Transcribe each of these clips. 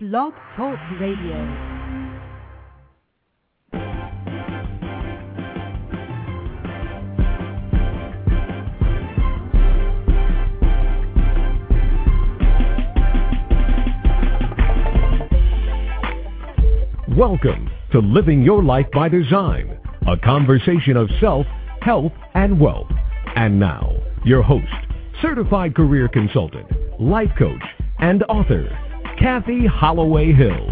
Blog Talk Radio. Welcome to Living Your Life by Design, a conversation of self, health, and wealth. And now, your host, certified career consultant, life coach, and author, Kathy Holloway Hill.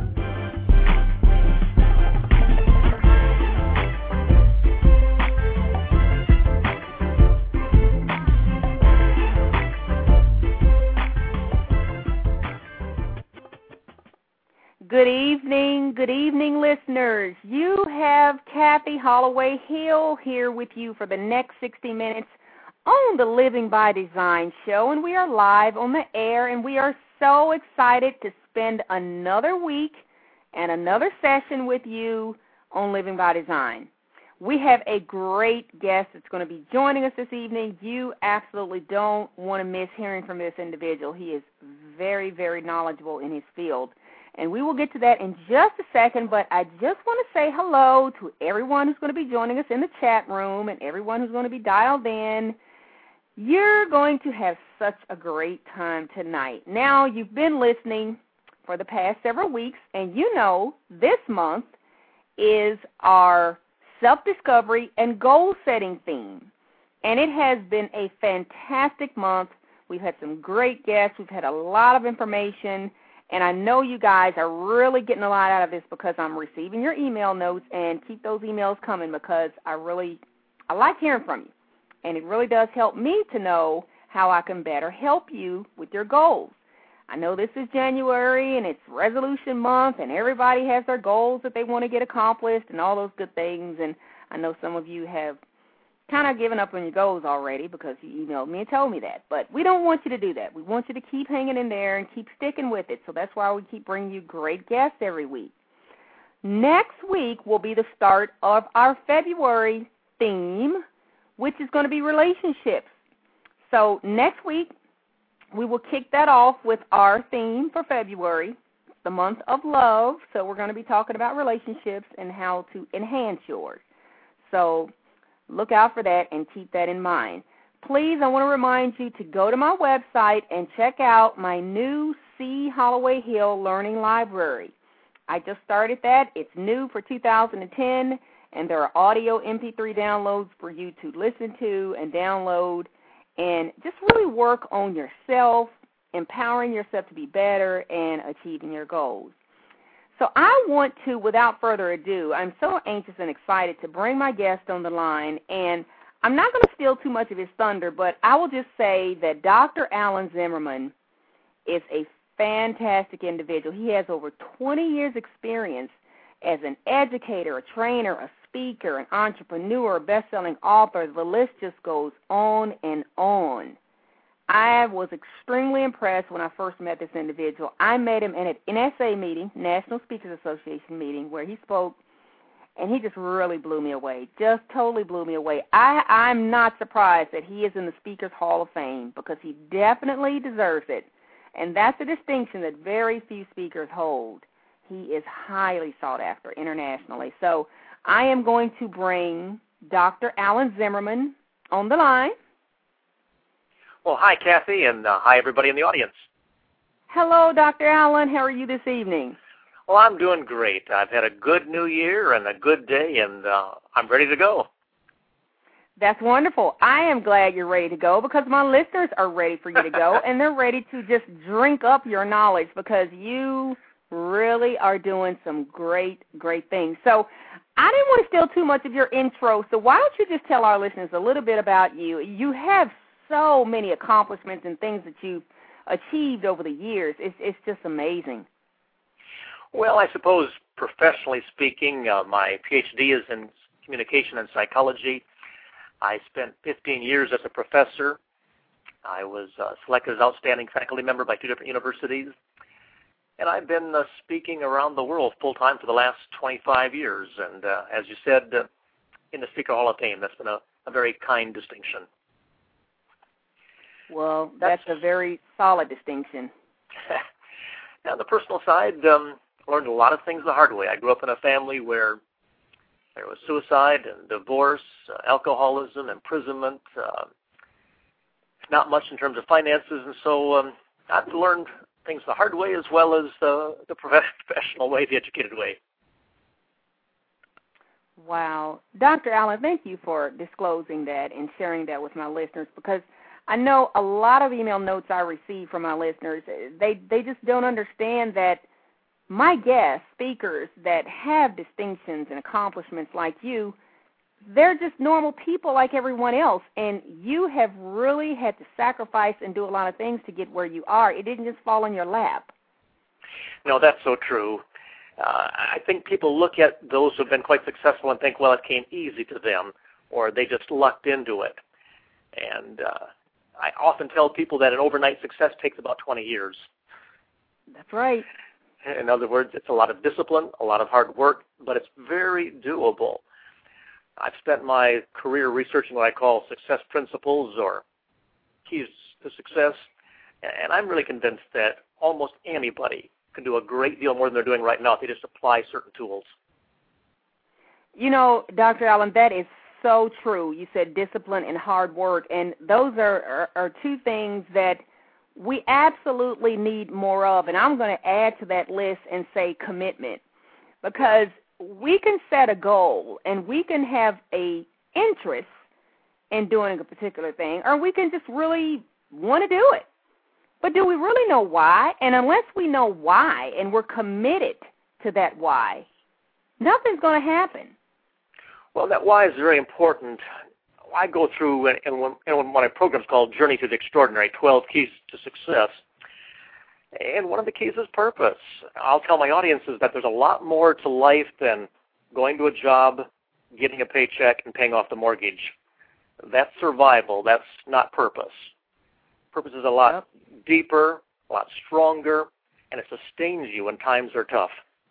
Good evening, listeners. You have Kathy Holloway Hill here with you for the next 60 minutes on the Living by Design show, and we are live on the air, and we are so excited to spend another week and another session with you on Living by Design. We have a great guest that's going to be joining us this evening. You absolutely don't want to miss hearing from this individual. He is very, very knowledgeable in his field. And we will get to that in just a second, but I just want to say hello to everyone who's going to be joining us in the chat room and everyone who's going to be dialed in. You're going to have such a great time tonight. Now, you've been listening for the past several weeks, and you know this month is our self-discovery and goal-setting theme. And it has been a fantastic month. We've had some great guests. We've had a lot of information. And I know you guys are really getting a lot out of this because I'm receiving your email notes, and keep those emails coming because I like hearing from you. And it really does help me to know how I can better help you with your goals. I know this is January, and it's resolution month, and everybody has their goals that they want to get accomplished and all those good things. And I know some of you have kind of given up on your goals already because you emailed me and told me that. But we don't want you to do that. We want you to keep hanging in there and keep sticking with it. So that's why we keep bringing you great guests every week. Next week will be the start of our February theme, which is going to be relationships. So next week, we will kick that off with our theme for February, the month of love. So we're going to be talking about relationships and how to enhance yours. So look out for that and keep that in mind. Please, I want to remind you to go to my website and check out my new C. Holloway Hill Learning Library. I just started that. It's new for 2010, and there are audio MP3 downloads for you to listen to and download and just really work on yourself, empowering yourself to be better, and achieving your goals. So I want to, without further ado, I'm so anxious and excited to bring my guest on the line, and I'm not going to steal too much of his thunder, but I will just say that Dr. Alan Zimmerman is a fantastic individual. He has over 20 years' experience as an educator, a trainer, a speaker, an entrepreneur, a best-selling author. The list just goes on and on. I was extremely impressed when I first met this individual. I met him in an NSA meeting, National Speakers Association meeting, where he spoke, and he just really blew me away, just totally blew me away. I'm not surprised that he is in the Speakers Hall of Fame because he definitely deserves it, and that's a distinction that very few speakers hold. He is highly sought after internationally. So I am going to bring Dr. Alan Zimmerman on the line. Well, hi, Kathy, and hi, everybody in the audience. Hello, Dr. Allen. How are you this evening? Well, I'm doing great. I've had a good new year and a good day, and I'm ready to go. That's wonderful. I am glad you're ready to go because my listeners are ready for you to go, and they're ready to just drink up your knowledge because you really are doing some great, great things. So I didn't want to steal too much of your intro, so why don't you just tell our listeners a little bit about you? You have so many accomplishments and things that you've achieved over the years. It's just amazing. Well, I suppose professionally speaking, my PhD is in communication and psychology. I spent 15 years as a professor. I was selected as outstanding faculty member by 2 different universities. And I've been speaking around the world full-time for the last 25 years. And as you said, in the Speaker Hall of Fame, that's been a very kind distinction. Well, that's a very solid distinction. On the personal side, I learned a lot of things the hard way. I grew up in a family where there was suicide and divorce, alcoholism, imprisonment, not much in terms of finances, and so I've learned things the hard way as well as the professional way, the educated way. Wow. Dr. Allen, thank you for disclosing that and sharing that with my listeners, because I know a lot of email notes I receive from my listeners, they just don't understand that my guests, speakers that have distinctions and accomplishments like you, they're just normal people like everyone else, and you have really had to sacrifice and do a lot of things to get where you are. It didn't just fall in your lap. No, that's so true. I think people look at those who have been quite successful and think, well, it came easy to them, or they just lucked into it. And I often tell people that an overnight success takes about 20 years. That's right. In other words, it's a lot of discipline, a lot of hard work, but it's very doable. I've spent my career researching what I call success principles or keys to success, and I'm really convinced that almost anybody can do a great deal more than they're doing right now if they just apply certain tools. You know, Dr. Allen, that is so true. You said discipline and hard work, and those are two things that we absolutely need more of, and I'm going to add to that list and say commitment, because we can set a goal and we can have a interest in doing a particular thing, or we can just really want to do it. But do we really know why? And unless we know why and we're committed to that why, nothing's going to happen. Well, that why is very important. I go through in one of my programs called Journey to the Extraordinary, 12 Keys to Success. And one of the keys is purpose. I'll tell my audiences that there's a lot more to life than going to a job, getting a paycheck, and paying off the mortgage. That's survival. That's not purpose. Purpose is a lot deeper, a lot stronger, and it sustains you when times are tough.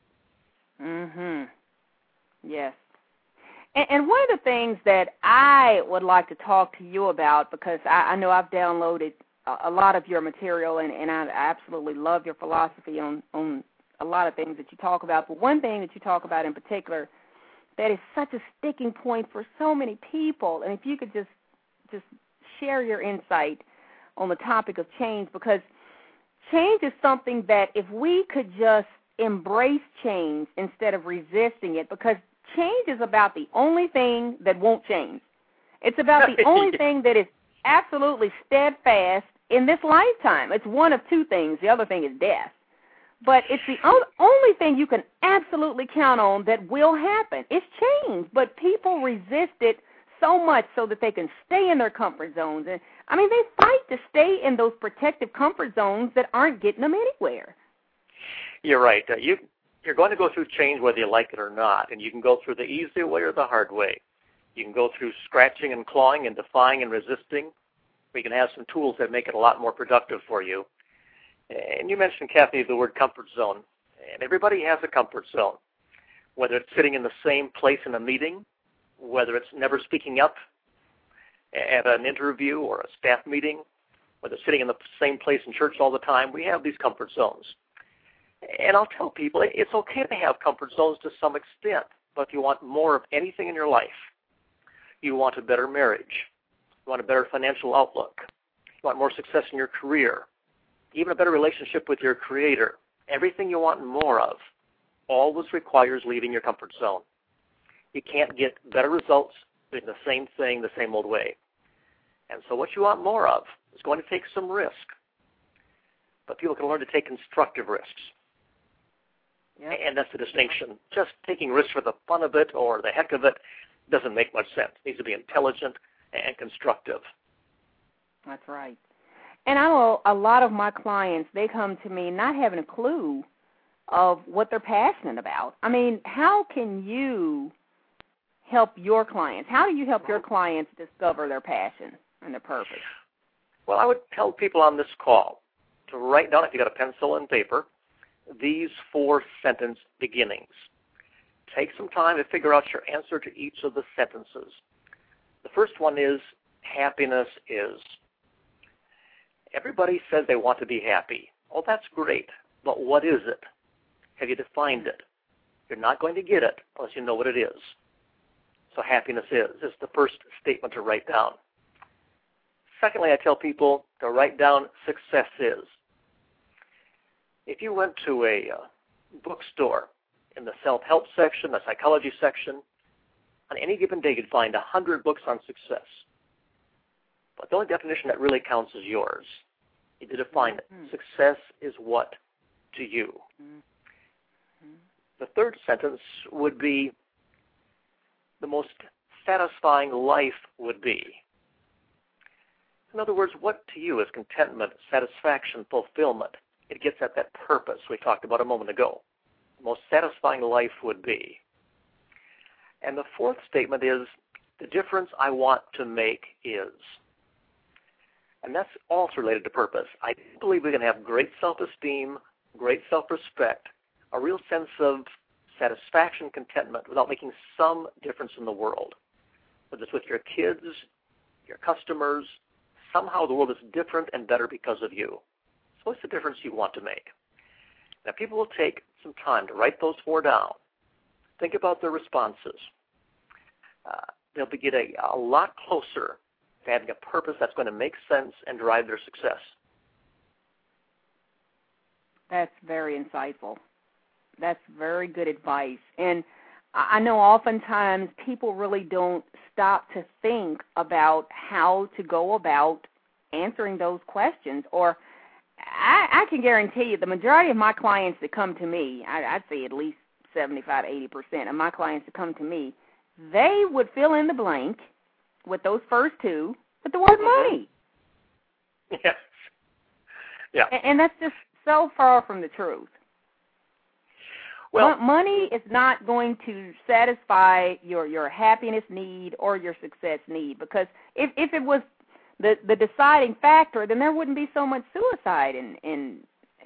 Mm-hmm. Yes. And one of the things that I would like to talk to you about, because I know I've downloaded a lot of your material, and I absolutely love your philosophy on a lot of things that you talk about, but one thing that you talk about in particular that is such a sticking point for so many people, and if you could just share your insight on the topic of change, because change is something that if we could just embrace change instead of resisting it, because change is about the only thing that won't change. It's about the only thing that is absolutely steadfast in this lifetime. It's one of two things. The other thing is death. But it's the only thing you can absolutely count on that will happen. It's change, but people resist it so much so that they can stay in their comfort zones. And I mean, they fight to stay in those protective comfort zones that aren't getting them anywhere. You're right. You're going to go through change whether you like it or not, and you can go through the easy way or the hard way. You can go through scratching and clawing and defying and resisting. We can have some tools that make it a lot more productive for you. And you mentioned, Kathy, the word comfort zone. And everybody has a comfort zone, whether it's sitting in the same place in a meeting, whether it's never speaking up at an interview or a staff meeting, whether it's sitting in the same place in church all the time. We have these comfort zones. And I'll tell people it's okay to have comfort zones to some extent, but if you want more of anything in your life, you want a better marriage, you want a better financial outlook, you want more success in your career, even a better relationship with your Creator, everything you want more of always requires leaving your comfort zone. You can't get better results doing the same thing the same old way. And so what you want more of is going to take some risk. But people can learn to take constructive risks. Yep. And that's the distinction. Just taking risks for the fun of it or the heck of it doesn't make much sense. It needs to be intelligent and constructive. That's right. And I know a lot of my clients, they come to me not having a clue of what they're passionate about. I mean, how can you help your clients? How do you help your clients discover their passion and their purpose? Well, I would tell people on this call to write down, if you got a pencil and paper, these 4-sentence beginnings. Take some time to figure out your answer to each of the sentences. The first one is, happiness is. Everybody says they want to be happy. Oh, that's great. But what is it? Have you defined it? You're not going to get it unless you know what it is. So happiness is. This is the first statement to write down. Secondly, I tell people to write down success is. If you went to a bookstore in the self-help section, the psychology section, on any given day you'd find 100 books on success. But the only definition that really counts is yours. You need to define it. Success is what to you? The third sentence would be the most satisfying life would be. In other words, what to you is contentment, satisfaction, fulfillment? It gets at that purpose we talked about a moment ago. The most satisfying life would be. And the fourth statement is, the difference I want to make is. And that's also related to purpose. I believe we can have great self-esteem, great self-respect, a real sense of satisfaction, contentment, without making some difference in the world. Whether it's with your kids, your customers, somehow the world is different and better because of you. So what's the difference you want to make? Now, people will take some time to write those four down. Think about their responses. They'll get a lot closer to having a purpose that's going to make sense and drive their success. That's very insightful. That's very good advice. And I know oftentimes people really don't stop to think about how to go about answering those questions. Or I can guarantee you the majority of my clients that come to me, I'd say at least 75, 80% of my clients that come to me, they would fill in the blank with those first two with the word money. Yes. Yeah. And that's just so far from the truth. Well, money is not going to satisfy your happiness need or your success need, because if it was the deciding factor, then there wouldn't be so much suicide and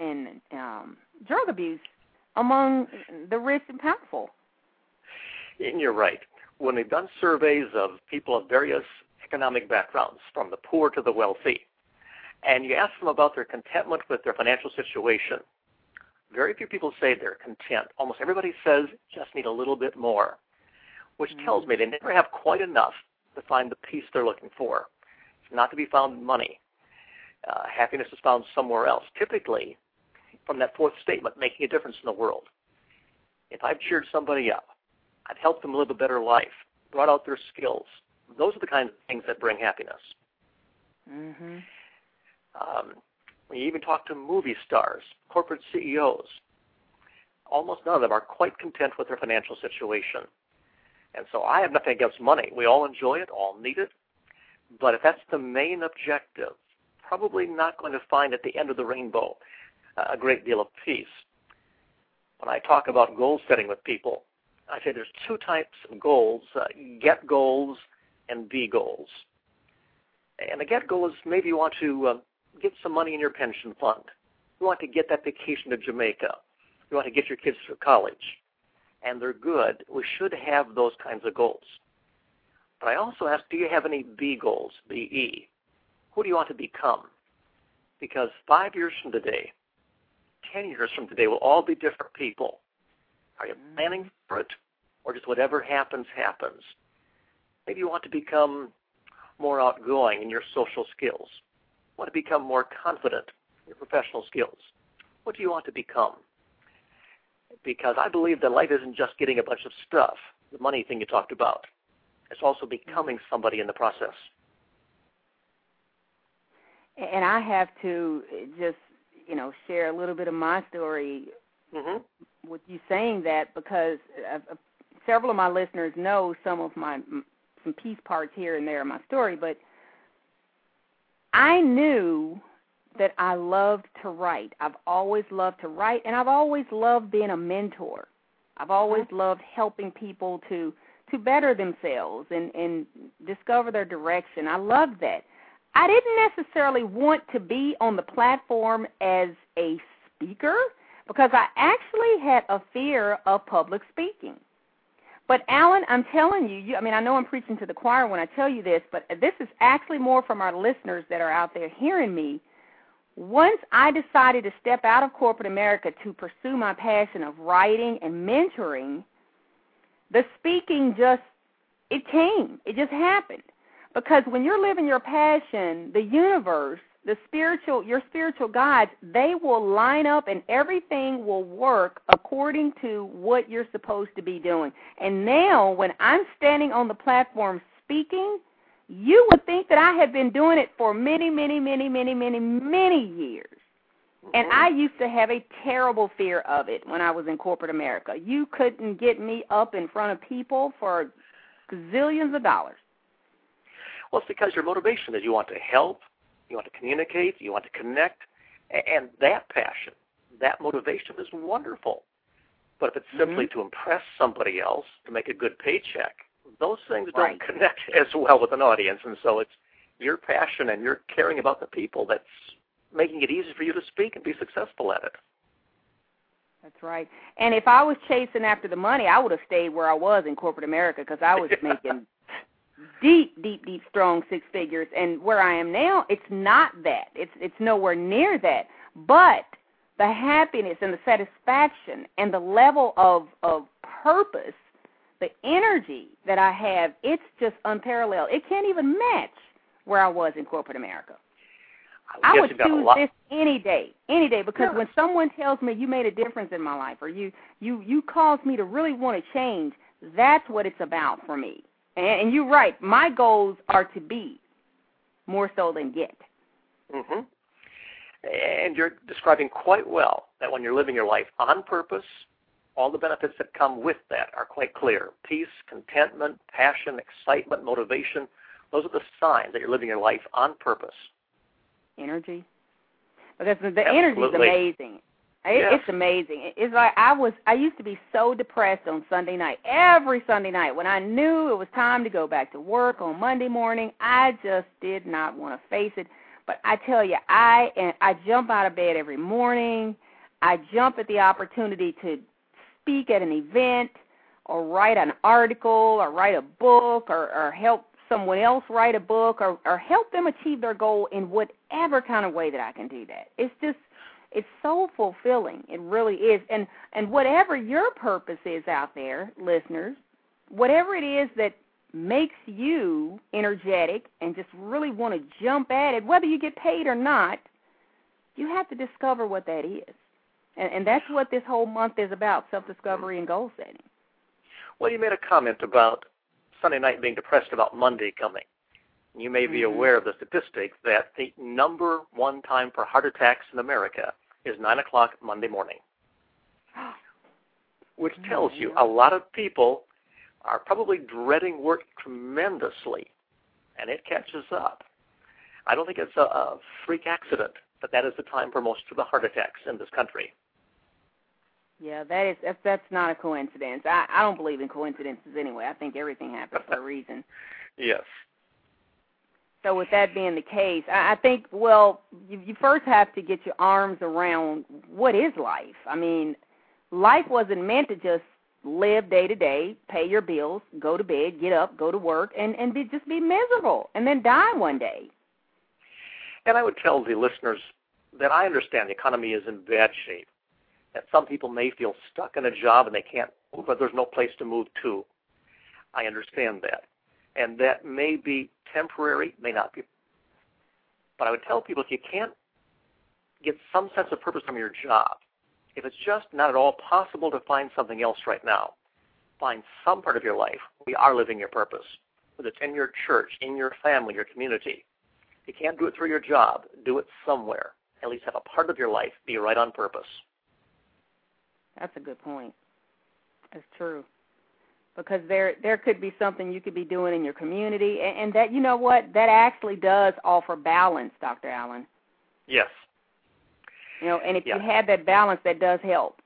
drug abuse among the rich and powerful. And you're right. When we've done surveys of people of various economic backgrounds, from the poor to the wealthy, and you ask them about their contentment with their financial situation, very few people say they're content. Almost everybody says, just need a little bit more, which tells me they never have quite enough to find the peace they're looking for. It's not to be found in money. Happiness is found somewhere else, typically from that fourth statement, making a difference in the world. If I've cheered somebody up, I've helped them live a better life, brought out their skills, those are the kinds of things that bring happiness. Mm-hmm. When you even talk to movie stars, corporate CEOs, almost none of them are quite content with their financial situation. And so I have nothing against money. We all enjoy it, all need it. But if that's the main objective, probably not going to find at the end of the rainbow a great deal of peace. When I talk about goal setting with people, I say there's two types of goals, get goals and be goals. And the get goal is maybe you want to get some money in your pension fund. You want to get that vacation to Jamaica. You want to get your kids through college. And they're good. We should have those kinds of goals. But I also ask, do you have any B goals, B-E? Who do you want to become? Because 5 years from today, 10 years from today, we'll all be different people. Are you planning for it, or just whatever happens, happens? Maybe you want to become more outgoing in your social skills. You want to become more confident in your professional skills. What do you want to become? Because I believe that life isn't just getting a bunch of stuff, the money thing you talked about. It's also becoming somebody in the process. And I have to just, share a little bit of my story with you saying that, because several of my listeners know some piece parts here and there of my story, but I knew that I loved to write. I've always loved to write, and I've always loved being a mentor. I've always loved helping people to better themselves and discover their direction. I loved that. I didn't necessarily want to be on the platform as a speaker, because I actually had a fear of public speaking. But, Alan, I'm telling you, I know I'm preaching to the choir when I tell you this, but this is actually more from our listeners that are out there hearing me. once I decided to step out of corporate America to pursue my passion of writing and mentoring, the speaking it came. It just happened. Because when you're living your passion, the universe, your spiritual guides, they will line up and everything will work according to what you're supposed to be doing. And now when I'm standing on the platform speaking, you would think that I have been doing it for many, many, many, many, many, many years. And I used to have a terrible fear of it when I was in corporate America. You couldn't get me up in front of people for gazillions of dollars. Well, it's because your motivation is you want to help, you want to communicate, you want to connect, and that passion, that motivation is wonderful. But if it's simply to impress somebody else, to make a good paycheck, those things don't connect as well with an audience. And so it's your passion and your caring about the people that's making it easy for you to speak and be successful at it. That's right. And if I was chasing after the money, I would have stayed where I was in corporate America because I was making deep, deep, deep, strong six figures. And where I am now, it's not that. It's nowhere near that. But the happiness and the satisfaction and the level of purpose, the energy that I have, it's just unparalleled. It can't even match where I was in corporate America. I would choose this any day, because when someone tells me you made a difference in my life or you caused me to really want to change, that's what it's about for me. And you're right, my goals are to be more so than get. Mm-hmm. And you're describing quite well that when you're living your life on purpose, all the benefits that come with that are quite clear. Peace, contentment, passion, excitement, motivation, those are the signs that you're living your life on purpose. Energy. Because the energy is amazing. It's amazing. It's like I used to be so depressed on Sunday night. Every Sunday night when I knew it was time to go back to work on Monday morning, I just did not want to face it. But I tell you, I jump out of bed every morning. I jump at the opportunity to speak at an event or write an article or write a book or help someone else write a book or help them achieve their goal in whatever kind of way that I can do that. It's so fulfilling. It really is. And whatever your purpose is out there, listeners, whatever it is that makes you energetic and just really want to jump at it, whether you get paid or not, you have to discover what that is. And that's what this whole month is about, self-discovery and goal setting. Well, you made a comment about Sunday night being depressed about Monday coming. You may be aware of the statistic that the number one time for heart attacks in America is 9 o'clock Monday morning, which tells you a lot of people are probably dreading work tremendously, and it catches up. I don't think it's a freak accident, but that is the time for most of the heart attacks in this country. Yeah, that's not a coincidence. I don't believe in coincidences anyway. I think everything happens for a reason. Yes. So with that being the case, I think, well, you first have to get your arms around what is life. I mean, life wasn't meant to just live day to day, pay your bills, go to bed, get up, go to work, and just be miserable and then die one day. And I would tell the listeners that I understand the economy is in bad shape, that some people may feel stuck in a job and they can't move, but there's no place to move to. I understand that. And that may be temporary, may not be. But I would tell people if you can't get some sense of purpose from your job, if it's just not at all possible to find something else right now, find some part of your life where you are living your purpose, whether it's in your church, in your family, your community. If you can't do it through your job, do it somewhere. At least have a part of your life be right on purpose. That's a good point. That's true. Because there could be something you could be doing in your community, and that, you know what, that actually does offer balance, Dr. Allen. Yes. You know, and if you have that balance, that does help.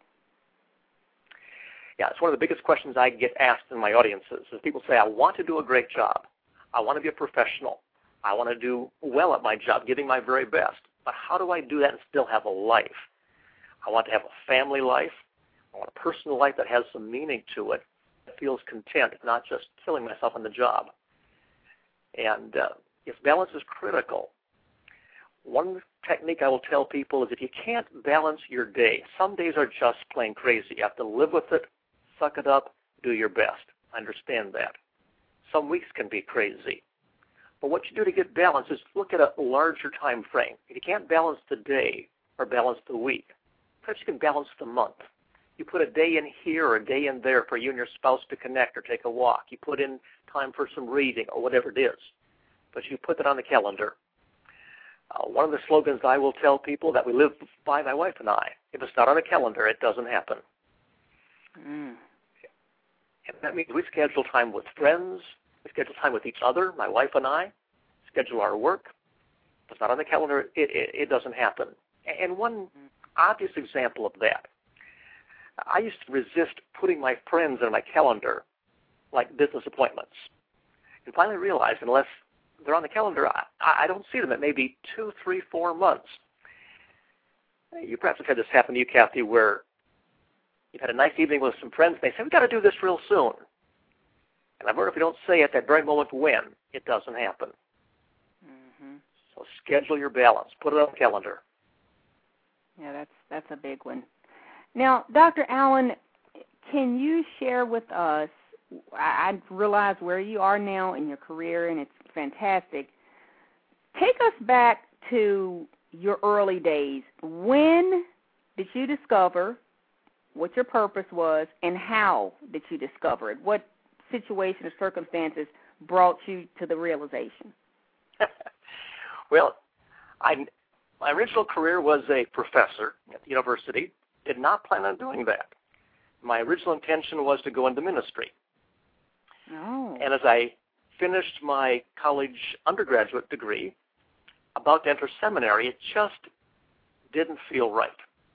Yeah, it's one of the biggest questions I get asked in my audiences is people say, I want to do a great job. I want to be a professional. I want to do well at my job, giving my very best. But how do I do that and still have a life? I want to have a family life. I want a personal life that has some meaning to it, that feels content, not just killing myself on the job. And if balance is critical, one technique I will tell people is if you can't balance your day, some days are just plain crazy. You have to live with it, suck it up, do your best. I understand that. Some weeks can be crazy. But what you do to get balance is look at a larger time frame. If you can't balance the day or balance the week, perhaps you can balance the month. You put a day in here or a day in there for you and your spouse to connect or take a walk. You put in time for some reading or whatever it is. But you put that on the calendar. One of the slogans I will tell people that we live by, my wife and I, if it's not on a calendar, it doesn't happen. And that means we schedule time with friends, we schedule time with each other, my wife and I, schedule our work. If it's not on the calendar, it doesn't happen. And one obvious example of that, I used to resist putting my friends in my calendar like business appointments. And finally realized unless they're on the calendar, I don't see them at maybe 2, 3, 4 months. You perhaps have had this happen to you, Kathy, where you've had a nice evening with some friends, and they say, we've got to do this real soon. And I've heard if you don't say at that very moment when, it doesn't happen. Mm-hmm. So schedule your balance. Put it on the calendar. Yeah, that's a big one. Now, Dr. Allen, can you share with us, I realize where you are now in your career, and it's fantastic. Take us back to your early days. When did you discover what your purpose was, and how did you discover it? What situation or circumstances brought you to the realization? Well, my original career was a professor at the university. Did not plan on doing that. My original intention was to go into ministry. Oh. And as I finished my college undergraduate degree, about to enter seminary, it just didn't feel right.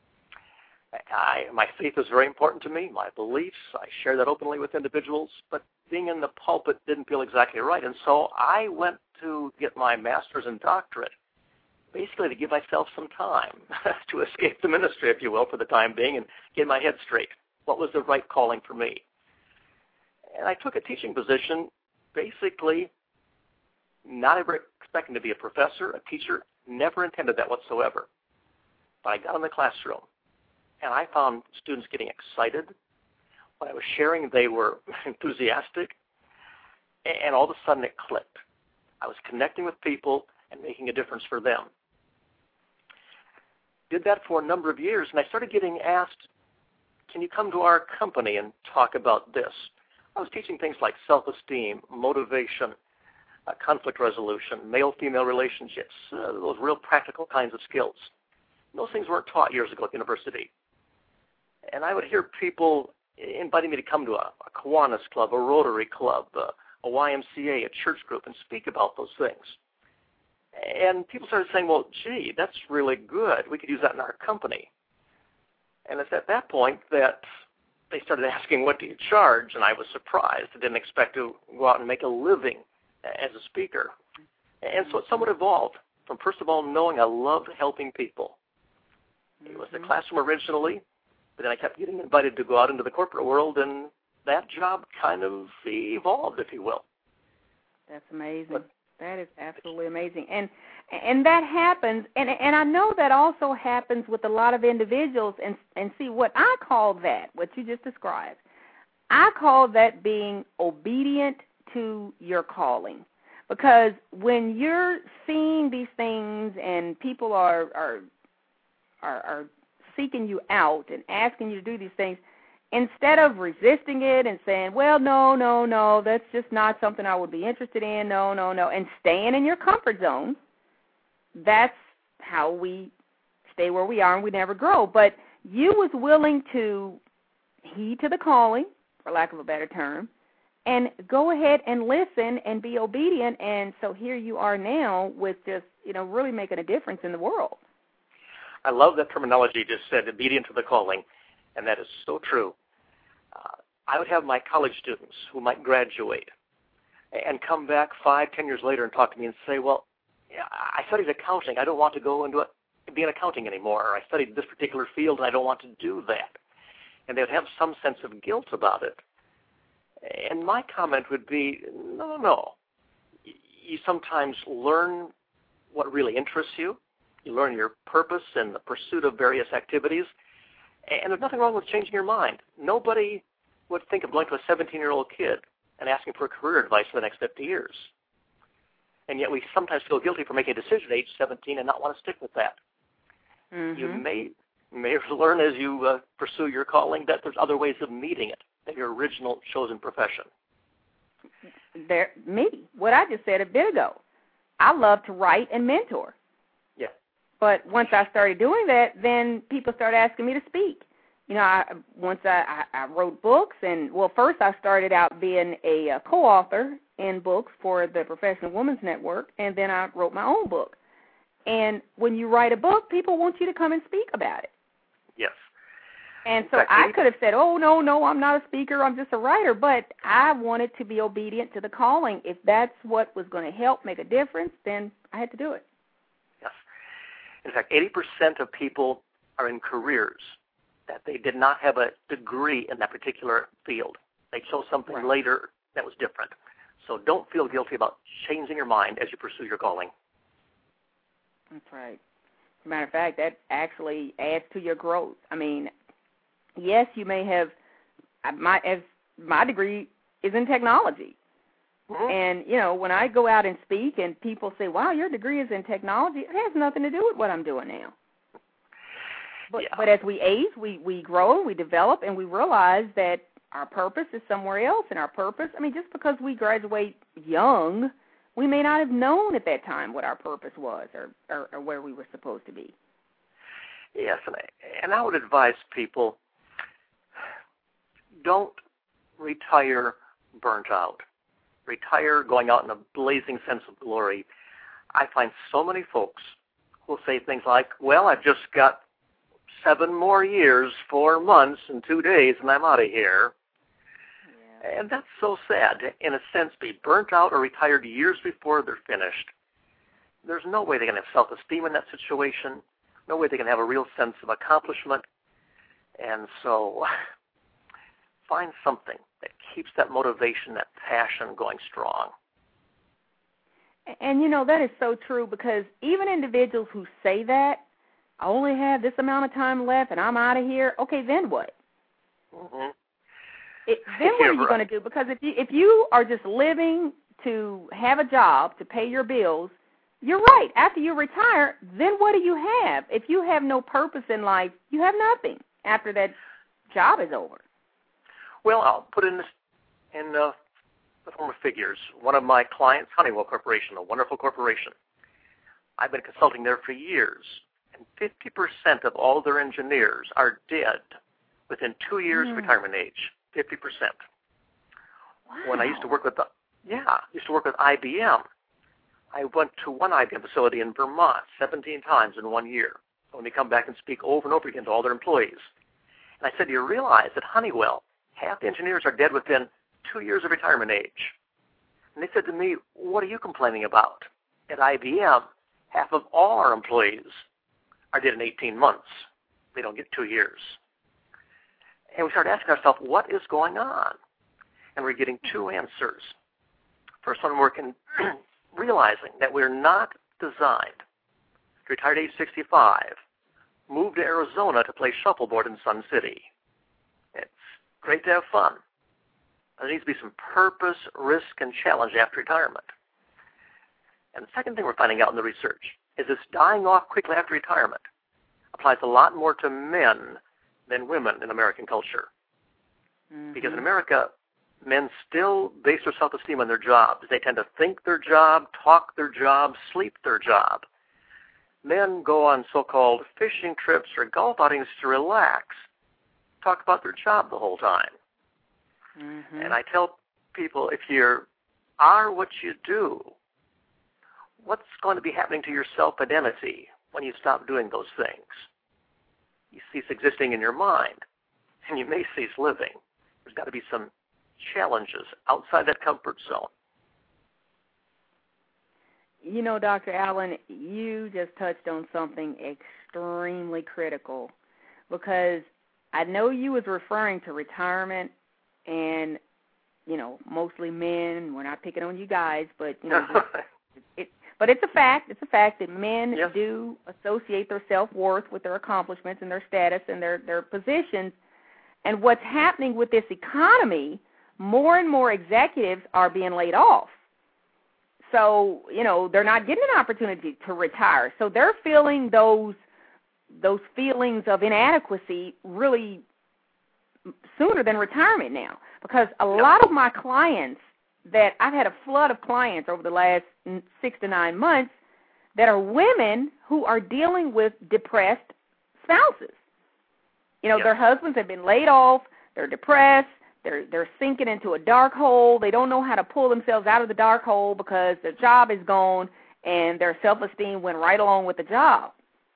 My faith is very important to me, my beliefs. I share that openly with individuals, but being in the pulpit didn't feel exactly right. And so I went to get my master's and doctorate, basically to give myself some time to escape the ministry, if you will, for the time being and get my head straight. What was the right calling for me? And I took a teaching position, basically not ever expecting to be a professor, a teacher, never intended that whatsoever. But I got in the classroom, and I found students getting excited. When I was sharing, they were enthusiastic, and all of a sudden it clicked. I was connecting with people and making a difference for them. Did that for a number of years, and I started getting asked, can you come to our company and talk about this? I was teaching things like self-esteem, motivation, conflict resolution, male-female relationships, those real practical kinds of skills. Those things weren't taught years ago at the university. And I would hear people inviting me to come to a Kiwanis club, a Rotary club, a YMCA, a church group, and speak about those things. And people started saying, well, gee, that's really good. We could use that in our company. And it's at that point that they started asking, what do you charge? And I was surprised. I didn't expect to go out and make a living as a speaker. And so it somewhat evolved from, first of all, knowing I loved helping people. It was the classroom originally, but then I kept getting invited to go out into the corporate world, and that job kind of evolved, if you will. That's amazing. That is absolutely amazing. And that happens, and I know that also happens with a lot of individuals, and see, what I call that, what you just described, I call that being obedient to your calling. Because when you're seeing these things and people are seeking you out and asking you to do these things, instead of resisting it and saying, well, no, that's just not something I would be interested in, no, and staying in your comfort zone, that's how we stay where we are and we never grow. But you was willing to heed to the calling, for lack of a better term, and go ahead and listen and be obedient, and so here you are now with just, really making a difference in the world. I love that terminology you just said, obedient to the calling, and that is so true. I would have my college students who might graduate and come back 5, 10 years later and talk to me and say, well, I studied accounting. I don't want to go into be in accounting anymore. Or I studied this particular field, and I don't want to do that. And they would have some sense of guilt about it. And my comment would be, no. You sometimes learn what really interests you. You learn your purpose in the pursuit of various activities. And there's nothing wrong with changing your mind. Nobody would think of going to a 17-year-old kid and asking for career advice for the next 50 years. And yet we sometimes feel guilty for making a decision at age 17 and not want to stick with that. Mm-hmm. You may learn as you pursue your calling that there's other ways of meeting it than your original chosen profession. What I just said a bit ago. I love to write and mentor. Yeah. But once I started doing that, then people started asking me to speak. I wrote books, and, first I started out being a co-author in books for the Professional Women's Network, and then I wrote my own book. And when you write a book, people want you to come and speak about it. Yes. And so I could have said, oh, no, I'm not a speaker, I'm just a writer, but I wanted to be obedient to the calling. If that's what was going to help make a difference, then I had to do it. Yes. In fact, 80% of people are in careers that they did not have a degree in that particular field. They chose something later that was different. So don't feel guilty about changing your mind as you pursue your calling. That's right. As a matter of fact, that actually adds to your growth. I mean, yes, you may have, my degree is in technology. Mm-hmm. And, when I go out and speak and people say, wow, your degree is in technology, it has nothing to do with what I'm doing now. But as we age, we grow, we develop, and we realize that our purpose is somewhere else. And our purpose, just because we graduate young, we may not have known at that time what our purpose was or where we were supposed to be. Yes, and I would advise people, don't retire burnt out. Retire going out in a blazing sense of glory. I find so many folks who will say things like, well, I've just got 7 more years, 4 months, and 2 days, and I'm out of here. Yeah. And that's so sad to, in a sense, be burnt out or retired years before they're finished. There's no way they can have self-esteem in that situation, no way they can have a real sense of accomplishment. And so find something that keeps that motivation, that passion going strong. And, that is so true, because even individuals who say that, I only have this amount of time left and I'm out of here, okay, then what? Mm-hmm. Then what are you going to do? Because if you are just living to have a job, to pay your bills, you're right. After you retire, then what do you have? If you have no purpose in life, you have nothing after that job is over. Well, I'll put in the form of figures. One of my clients, Honeywell Corporation, a wonderful corporation. I've been consulting there for years, and 50% of all their engineers are dead within 2 years of retirement age. 50%. Wow. When I used to work with IBM, I went to one IBM facility in Vermont 17 times in 1 year. When they come back and speak over and over again to all their employees. And I said, do you realize that Honeywell, half the engineers are dead within 2 years of retirement age? And they said to me, what are you complaining about? At IBM, half of all our employees are dead in 18 months. They don't get 2 years. And we started asking ourselves, what is going on? And we're getting 2 answers. First one, we're realizing that we're not designed to retire at age 65, move to Arizona to play shuffleboard in Sun City. It's great to have fun. There needs to be some purpose, risk, and challenge after retirement. And the second thing we're finding out in the research is this dying off quickly after retirement applies a lot more to men than women in American culture. Mm-hmm. Because in America, men still base their self-esteem on their jobs. They tend to think their job, talk their job, sleep their job. Men go on so-called fishing trips or golf outings to relax, talk about their job the whole time. Mm-hmm. And I tell people, if you are what you do, what's going to be happening to your self-identity when you stop doing those things? You cease existing in your mind, and you may cease living. There's got to be some challenges outside that comfort zone. Dr. Allen, you just touched on something extremely critical, because I know you was referring to retirement and, mostly men. We're not picking on you guys, but, But it's a fact. It's a fact that men Yes. do associate their self-worth with their accomplishments and their status and their positions. And what's happening with this economy, more and more executives are being laid off. So, they're not getting an opportunity to retire. So they're feeling those feelings of inadequacy really sooner than retirement now. Because a lot of my clients that I've had a flood of clients over the last 6 to 9 months that are women who are dealing with depressed spouses. Their husbands have been laid off, they're depressed, they're sinking into a dark hole, they don't know how to pull themselves out of the dark hole because their job is gone and their self-esteem went right along with the job.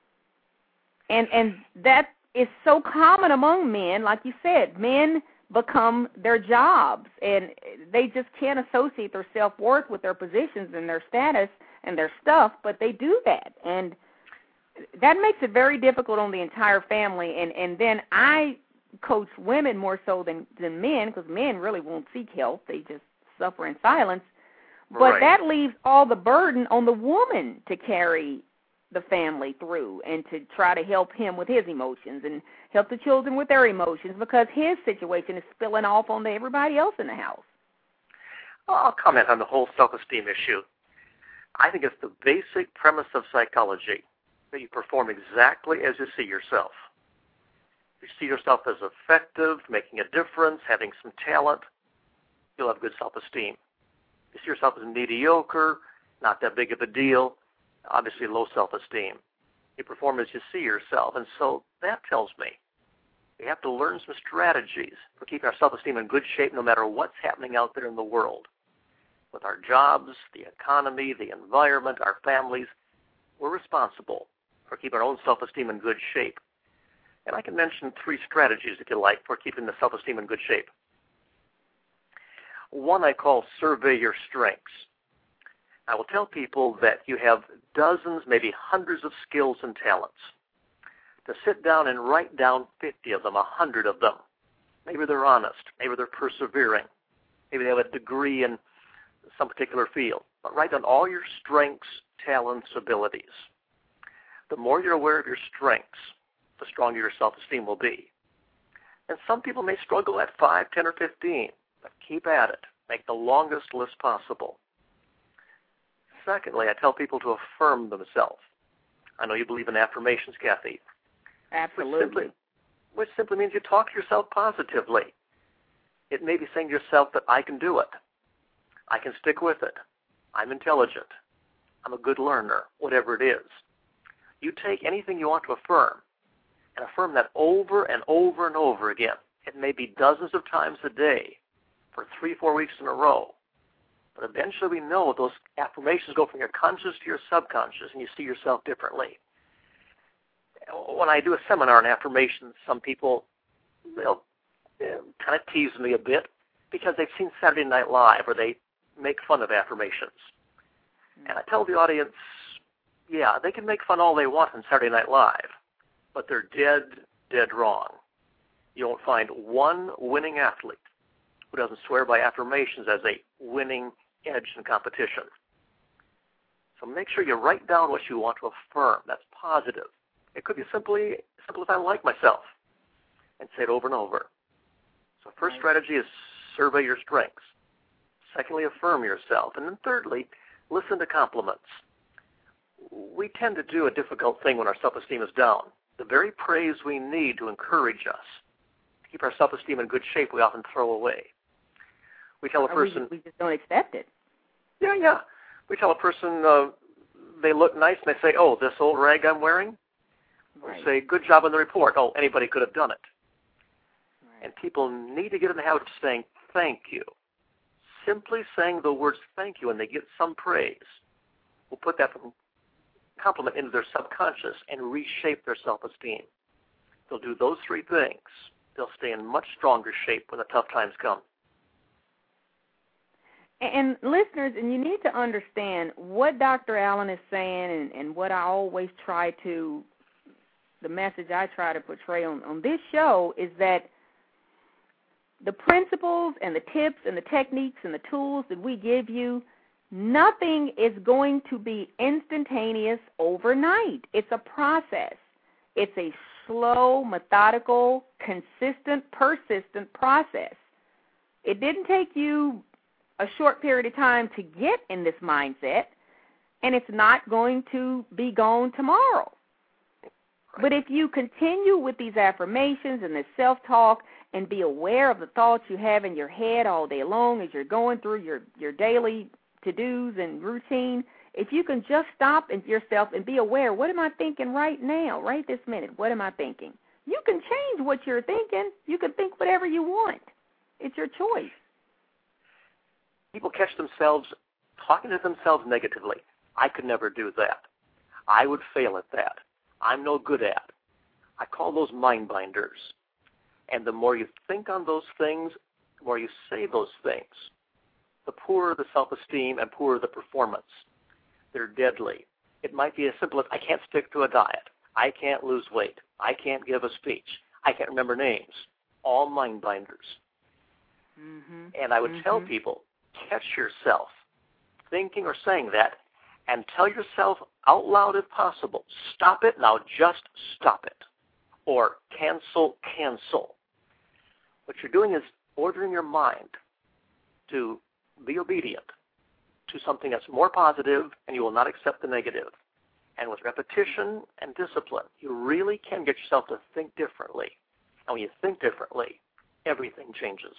And that is so common among men, like you said. Men become their jobs, and they just can't associate their self-worth with their positions and their status and their stuff, but they do that. And that makes it very difficult on the entire family. And then I coach women more so than men, because men really won't seek help. They just suffer in silence. But that leaves all the burden on the woman to carry the family through and to try to help him with his emotions and help the children with their emotions, because his situation is spilling off onto everybody else in the house. I'll comment on the whole self-esteem issue. I think it's the basic premise of psychology that you perform exactly as you see yourself. If you see yourself as effective, making a difference, having some talent, you'll have good self-esteem. If you see yourself as mediocre, not that big of a deal, obviously low self-esteem. You perform as you see yourself, and so that tells me we have to learn some strategies for keeping our self-esteem in good shape no matter what's happening out there in the world. With our jobs, the economy, the environment, our families, we're responsible for keeping our own self-esteem in good shape. And I can mention 3 strategies, if you like, for keeping the self-esteem in good shape. One I call survey your strengths. I will tell people that you have dozens, maybe hundreds of skills and talents. To sit down and write down 50 of them, 100 of them. Maybe they're honest. Maybe they're persevering. Maybe they have a degree in some particular field. But write down all your strengths, talents, abilities. The more you're aware of your strengths, the stronger your self-esteem will be. And some people may struggle at 5, 10, or 15, but keep at it. Make the longest list possible. Secondly, I tell people to affirm themselves. I know you believe in affirmations, Kathy. Absolutely. Which simply means you talk to yourself positively. It may be saying to yourself that I can do it. I can stick with it. I'm intelligent. I'm a good learner, whatever it is. You take anything you want to affirm and affirm that over and over and over again. It may be dozens of times a day for 3-4 weeks in a row. But eventually we know those affirmations go from your conscious to your subconscious, and you see yourself differently. When I do a seminar on affirmations, some people, they'll kind of tease me a bit because they've seen Saturday Night Live where they make fun of affirmations. And I tell the audience, yeah, they can make fun all they want on Saturday Night Live, but they're dead wrong. You won't find one winning athlete who doesn't swear by affirmations as a winning edge in competition. So make sure you write down what you want to affirm. That's positive. It could be simple as I like myself, and say it over and over. So first strategy is survey your strengths. Secondly, affirm yourself. And then thirdly, listen to compliments. We tend to do a difficult thing when our self-esteem is down. The very praise we need to encourage us, to keep our self-esteem in good shape, we often throw away. We tell a person... We just don't accept it. Yeah. We tell a person they look nice, and they say, oh, this old rag I'm wearing? Right. We say, good job on the report. Oh, anybody could have done it. Right. And people need to get in the habit of saying thank you. Simply saying the words thank you and they get some praise will put that compliment into their subconscious and reshape their self-esteem. They'll do those 3 things. They'll stay in much stronger shape when the tough times come. And listeners, and you need to understand what Dr. Allen is saying and what I always try to, the message I try to portray on this show is that the principles and the tips and the techniques and the tools that we give you, Nothing is going to be instantaneous overnight. It's a process. It's a slow, methodical, consistent, persistent process. It didn't take you a short period of time to get in this mindset, and it's not going to be gone tomorrow. But if you continue with these affirmations and this self-talk and be aware of the thoughts you have in your head all day long as you're going through your daily to-dos and routine, if you can just stop yourself and be aware, what am I thinking right now, right this minute? What am I thinking? You can change what you're thinking. You can think whatever you want. It's your choice. People catch themselves talking to themselves negatively. I could never do that. I would fail at that. I'm no good at. I call those mind binders. And the more you think on those things, the more you say those things, the poorer the self-esteem and poorer the performance. They're deadly. It might be as simple as I can't stick to a diet. I can't lose weight. I can't give a speech. I can't remember names. All mind binders. Mm-hmm. And I would tell people, catch yourself thinking or saying that, and tell yourself out loud if possible, stop it now, just stop it. Or cancel. What you're doing is ordering your mind to be obedient to something that's more positive, and you will not accept the negative. And with repetition and discipline, you really can get yourself to think differently. And when you think differently, everything changes.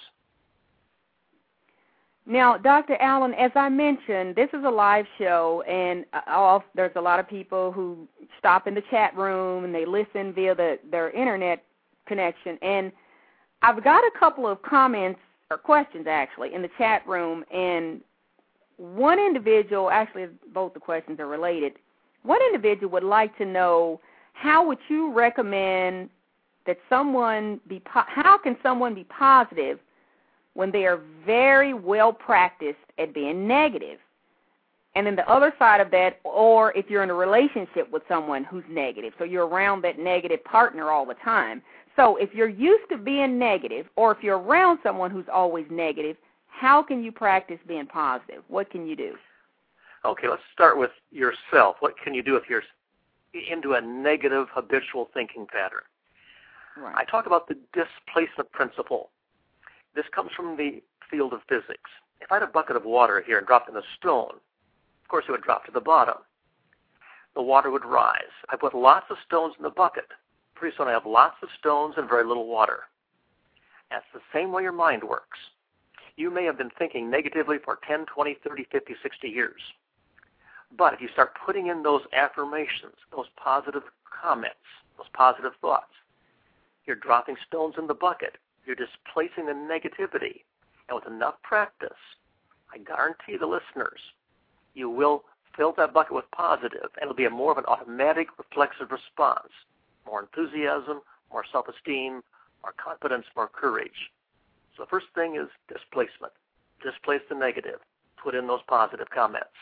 Now, Dr. Allen, as I mentioned, this is a live show, and there's a lot of people who stop in the chat room and they listen via their internet connection. And I've got a couple of comments or questions, actually, in the chat room, and one individual, actually both the questions are related, one individual would like to know, how would you recommend that how can someone be positive when they are very well practiced at being negative? And then the other side of that, or if you're in a relationship with someone who's negative, so you're around that negative partner all the time. So if you're used to being negative, or if you're around someone who's always negative, how can you practice being positive? What can you do? Okay, let's start with yourself. What can you do if you're into a negative habitual thinking pattern? Right. I talk about the displacement principle. This comes from the field of physics. If I had a bucket of water here and dropped in a stone, of course it would drop to the bottom. The water would rise. I put lots of stones in the bucket. Pretty soon I have lots of stones and very little water. That's the same way your mind works. You may have been thinking negatively for 10, 20, 30, 50, 60 years. But if you start putting in those affirmations, those positive comments, those positive thoughts, you're dropping stones in the bucket. You're displacing the negativity. And with enough practice, I guarantee the listeners, you will fill that bucket with positive, and it'll be more of an automatic reflexive response. More enthusiasm, more self-esteem, more confidence, more courage. So the first thing is displacement. Displace the negative. Put in those positive comments.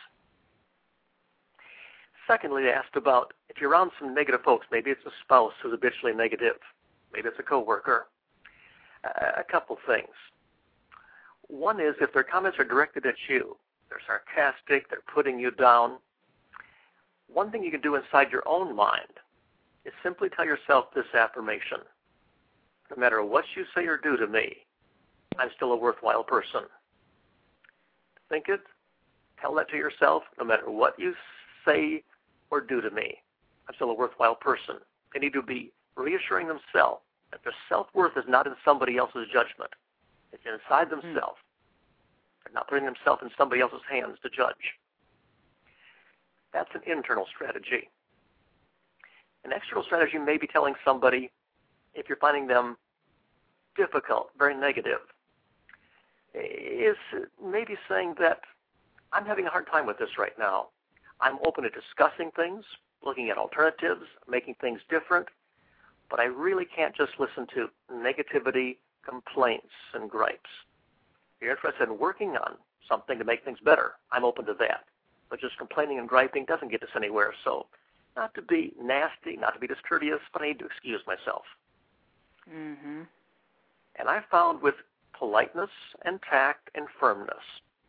Secondly, they asked about if you're around some negative folks, maybe it's a spouse who's habitually negative, maybe it's a coworker. A couple things. One is if their comments are directed at you, they're sarcastic, they're putting you down, one thing you can do inside your own mind is simply tell yourself this affirmation. No matter what you say or do to me, I'm still a worthwhile person. Think it. Tell that to yourself. No matter what you say or do to me, I'm still a worthwhile person. They need to be reassuring themselves that their self-worth is not in somebody else's judgment. It's inside themselves. They're not putting themselves in somebody else's hands to judge. That's an internal strategy. An external strategy may be telling somebody, if you're finding them difficult, very negative, is maybe saying that I'm having a hard time with this right now. I'm open to discussing things, looking at alternatives, making things different, but I really can't just listen to negativity, complaints, and gripes. If you're interested in working on something to make things better, I'm open to that. But just complaining and griping doesn't get us anywhere, so not to be nasty, not to be discourteous, but I need to excuse myself. Mm-hmm. And I found with politeness and tact and firmness,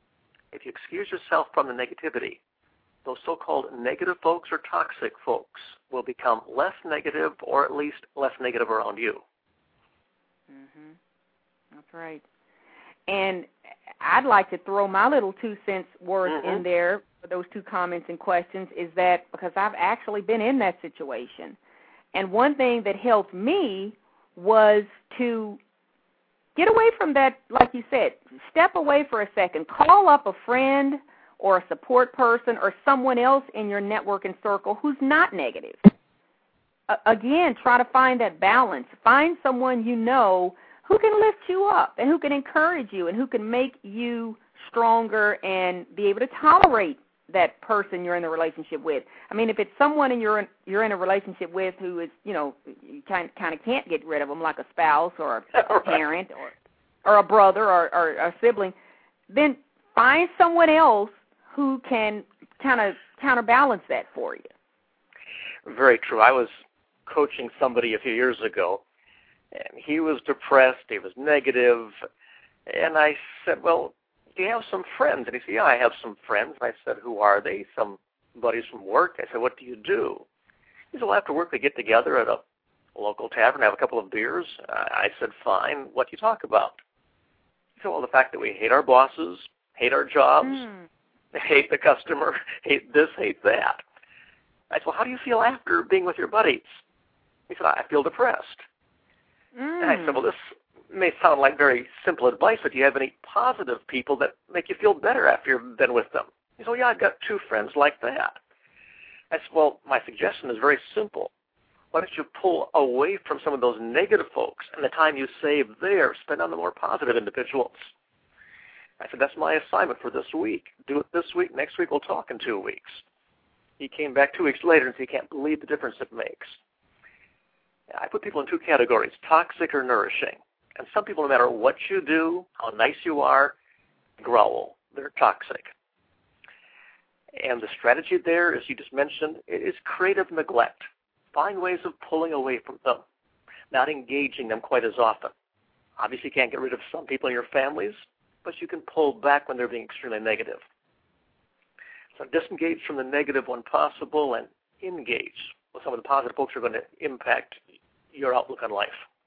if you excuse yourself from the negativity, those so-called negative folks or toxic folks will become less negative, or at least less negative around you. Mm-hmm. That's right. And I'd like to throw my little 2 cents worth in there for those 2 comments and questions, is that because I've actually been in that situation. And one thing that helped me was to get away from that, like you said, step away for a second, call up a friend or a support person or someone else in your network and circle who's not negative. Again, try to find that balance. Find someone you know who can lift you up and who can encourage you and who can make you stronger and be able to tolerate that person you're in a relationship with. I mean, if it's someone you're in a relationship with who is, you kind of can't get rid of them, like a spouse or a parent or a brother or a sibling, then find someone else who can kind of counterbalance that for you. Very true. I was coaching somebody a few years ago, and he was depressed, he was negative, and I said, well, do you have some friends? And he said, yeah, I have some friends. And I said, who are they? Some buddies from work. I said, what do you do? He said, well, after work we get together at a local tavern, have a couple of beers. I said, fine. What do you talk about? He said, well, the fact that we hate our bosses, hate our jobs, hate the customer, hate this, hate that. I said, well, how do you feel after being with your buddies? He said, I feel depressed. And I said, well, this may sound like very simple advice, but do you have any positive people that make you feel better after you've been with them? He said, well, yeah, I've got 2 friends like that. I said, well, my suggestion is very simple. Why don't you pull away from some of those negative folks, and the time you save there, spend on the more positive individuals? I said, that's my assignment for this week. Do it this week. Next week we'll talk in 2 weeks. He came back 2 weeks later and said, he can't believe the difference it makes. I put people in 2 categories, toxic or nourishing. And some people, no matter what you do, how nice you are, growl. They're toxic. And the strategy there, as you just mentioned, is creative neglect. Find ways of pulling away from them, not engaging them quite as often. Obviously, you can't get rid of some people in your families, but you can pull back when they're being extremely negative. So disengage from the negative when possible and engage with some of the positive folks who are going to impact your outlook on life.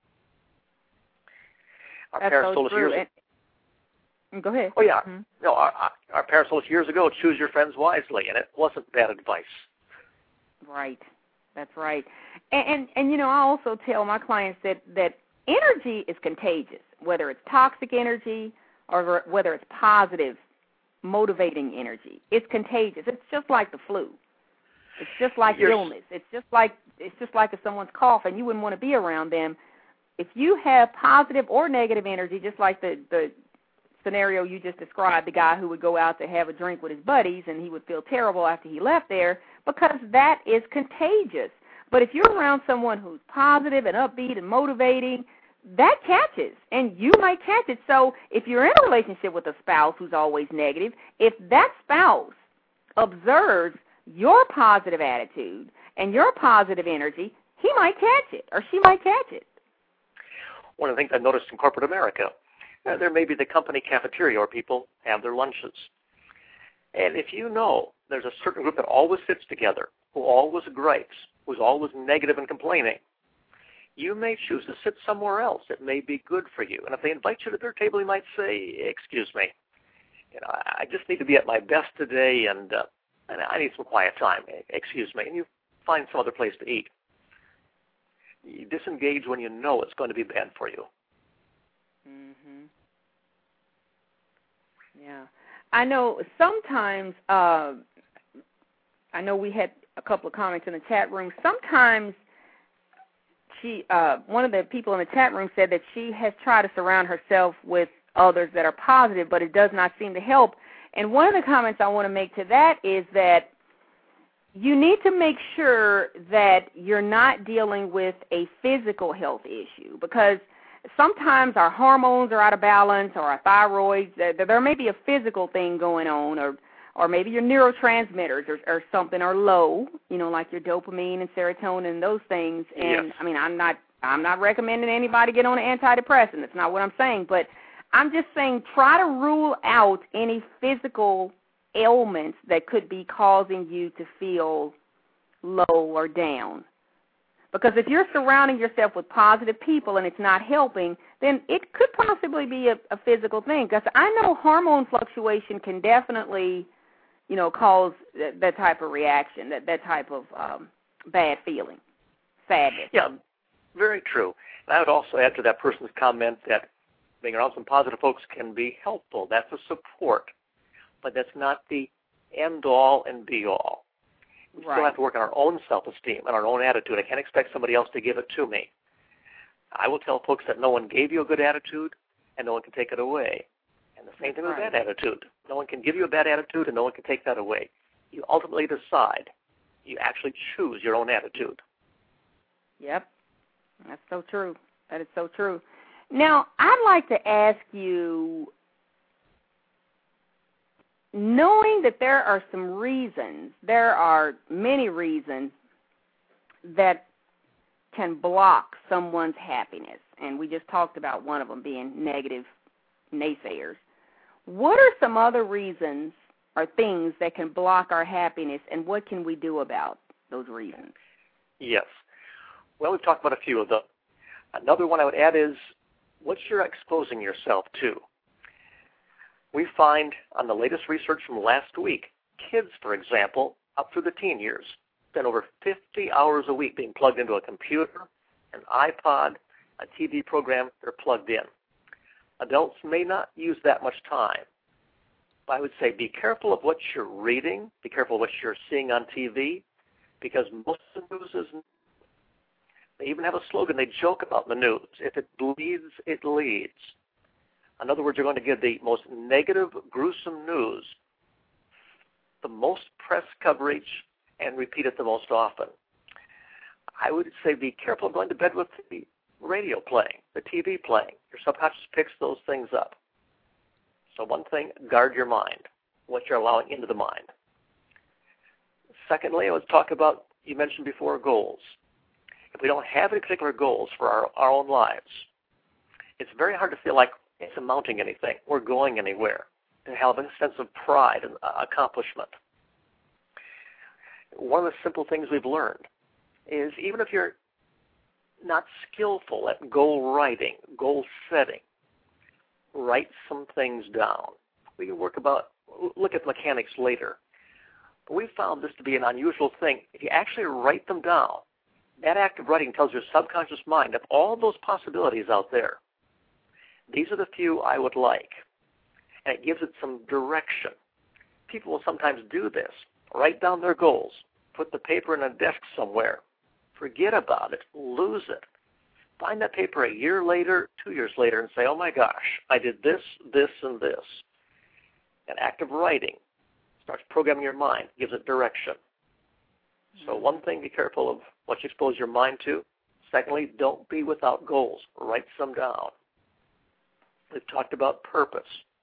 Our parents told us years ago. Go ahead. Oh, yeah. No, our parents told us years ago, choose your friends wisely, and it wasn't bad advice. Right. That's right. And I also tell my clients that energy is contagious, whether it's toxic energy or whether it's positive, motivating energy. It's contagious. It's just like the flu. It's just like illness. It's just like if someone's coughing, you wouldn't want to be around them. If you have positive or negative energy, just like the scenario you just described, the guy who would go out to have a drink with his buddies and he would feel terrible after he left there, because that is contagious. But if you're around someone who's positive and upbeat and motivating, that catches, and you might catch it. So if you're in a relationship with a spouse who's always negative, if that spouse observes your positive attitude and your positive energy, he might catch it or she might catch it. One of the things I've noticed in corporate America, there may be the company cafeteria where people have their lunches. And if you know there's a certain group that always sits together, who always gripes, who's always negative and complaining, you may choose to sit somewhere else. It may be good for you. And if they invite you to their table, you might say, excuse me, I just need to be at my best today, and I need some quiet time. Excuse me. And you find some other place to eat. You disengage when you know it's going to be bad for you. Mm-hmm. Yeah. I know sometimes, I know we had a couple of comments in the chat room. Sometimes one of the people in the chat room said that she has tried to surround herself with others that are positive, but it does not seem to help. And one of the comments I want to make to that is that you need to make sure that you're not dealing with a physical health issue, because sometimes our hormones are out of balance, or our thyroids, there may be a physical thing going on, or maybe your neurotransmitters or something are low, like your dopamine and serotonin and those things. And yes. I mean, I'm not recommending anybody get on an antidepressant. That's not what I'm saying. But I'm just saying try to rule out any physical ailments that could be causing you to feel low or down. Because if you're surrounding yourself with positive people and it's not helping, then it could possibly be a physical thing. Because I know hormone fluctuation can definitely, cause that type of reaction, that type of bad feeling, sadness. Yeah, very true. And I would also add to that person's comment that being around some positive folks can be helpful. That's a support, but that's not the end-all and be-all. We still have to work on our own self-esteem and our own attitude. I can't expect somebody else to give it to me. I will tell folks that no one gave you a good attitude and no one can take it away. And the same thing with bad attitude. No one can give you a bad attitude and no one can take that away. You ultimately decide. You actually choose your own attitude. Yep. That's so true. That is so true. Now, I'd like to ask you, knowing that there are some reasons, there are many reasons that can block someone's happiness, and we just talked about one of them being negative naysayers. What are some other reasons or things that can block our happiness, and what can we do about those reasons? Yes. Well, we've talked about a few of them. Another one I would add is what you're exposing yourself to. We find on the latest research from last week, kids, for example, up through the teen years, spend over 50 hours a week being plugged into a computer, an iPod, a TV program. They're plugged in. Adults may not use that much time. But I would say be careful of what you're reading, be careful of what you're seeing on TV, because most of the news is, they even have a slogan, they joke about the news. If it bleeds, it leads. In other words, you're going to get the most negative, gruesome news, the most press coverage, and repeat it the most often. I would say be careful of going to bed with the radio playing, the TV playing. Your subconscious picks those things up. So one thing, guard your mind, what you're allowing into the mind. Secondly, I would talk about, you mentioned before, goals. If we don't have any particular goals for our own lives, it's very hard to feel like it's amounting anything, we're going anywhere, to have a sense of pride and accomplishment. One of the simple things we've learned is even if you're not skillful at goal writing, goal setting, write some things down. We can look at mechanics later. But we found this to be an unusual thing. If you actually write them down, that act of writing tells your subconscious mind of all those possibilities out there. These are the few I would like. And it gives it some direction. People will sometimes do this. Write down their goals. Put the paper in a desk somewhere. Forget about it. Lose it. Find that paper a year later, 2 years later, and say, oh my gosh, I did this, this, and this. An act of writing starts programming your mind, gives it direction. So one thing, be careful of what you expose your mind to. Secondly, don't be without goals. Write some down. We've talked about purpose.